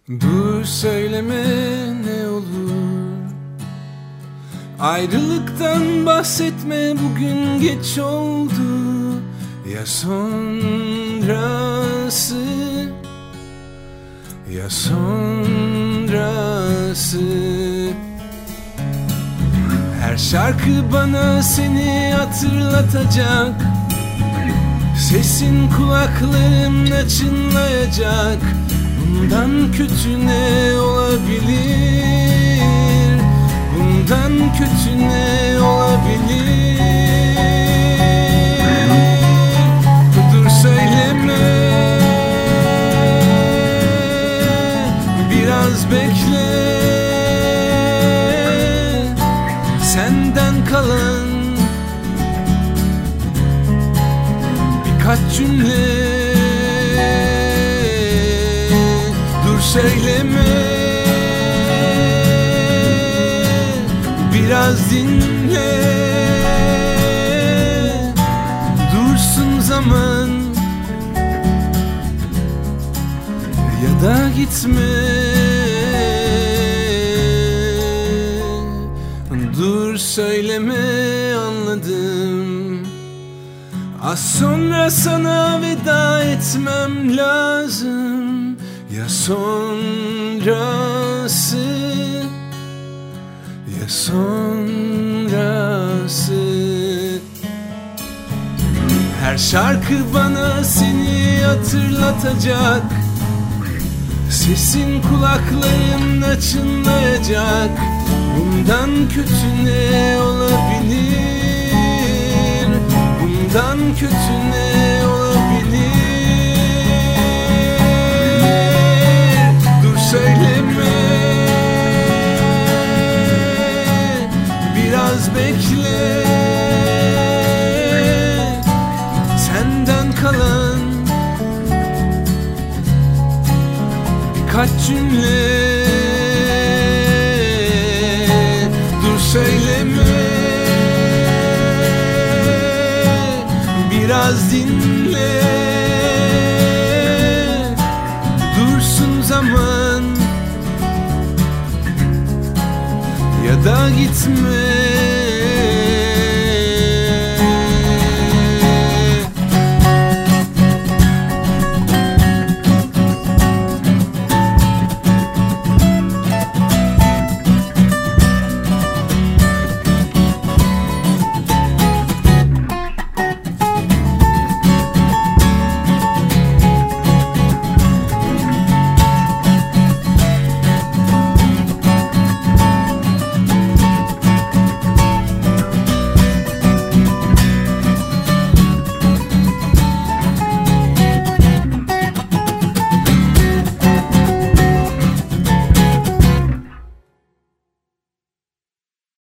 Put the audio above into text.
Dur söyleme ne olur, ayrılıktan bahsetme, bugün geç oldu. Ya sonrası, ya sonrası. Her şarkı bana seni hatırlatacak, sesin kulaklarımda çınlayacak. Bundan kötü ne olabilir? Bundan kötü ne olabilir? Dur söyleme, biraz bekle. Senden kalan birkaç cümle. Dur söyleme, biraz dinle. Dursun zaman, ya da gitme. Dur söyleme, anladım. Az sonra sana veda etmem lazım. Ya sonrası, ya sonrası. Her şarkı bana seni hatırlatacak, sesin kulaklarımda çınlayacak. Bundan kötü ne olabilir? Bundan kötü ne olabilir? Dur söyleme, biraz bekle. Senden kalan birkaç cümle. Dur söyleme, biraz dinle. Dursun zaman, ya da gitme.